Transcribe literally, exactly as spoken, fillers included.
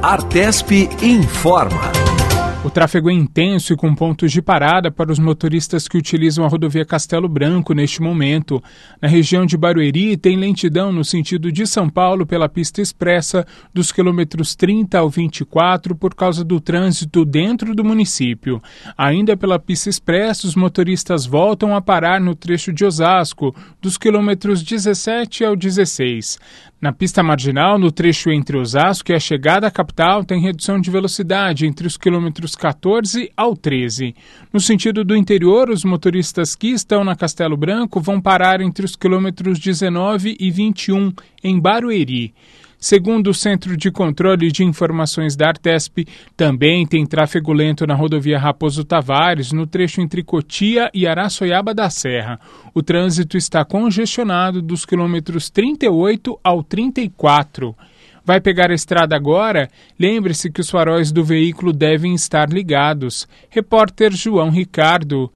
Artesp informa. O tráfego é intenso e com pontos de parada para os motoristas que utilizam a rodovia Castelo Branco neste momento. Na região de Barueri, tem lentidão no sentido de São Paulo pela pista expressa dos quilômetros trinta ao vinte e quatro por causa do trânsito dentro do município. Ainda pela pista expressa, os motoristas voltam a parar no trecho de Osasco, dos quilômetros dezessete ao dezesseis. Na pista marginal, no trecho entre Osasco e a chegada à capital, tem redução de velocidade entre os quilômetros quatorze ao treze. No sentido do interior, os motoristas que estão na Castelo Branco vão parar entre os quilômetros dezenove e vinte e um, em Barueri. Segundo o Centro de Controle de Informações da Artesp, também tem tráfego lento na rodovia Raposo Tavares, no trecho entre Cotia e Araçoiaba da Serra. O trânsito está congestionado dos quilômetros trinta e oito ao trinta e quatro. Vai pegar a estrada agora? Lembre-se que os faróis do veículo devem estar ligados. Repórter João Ricardo.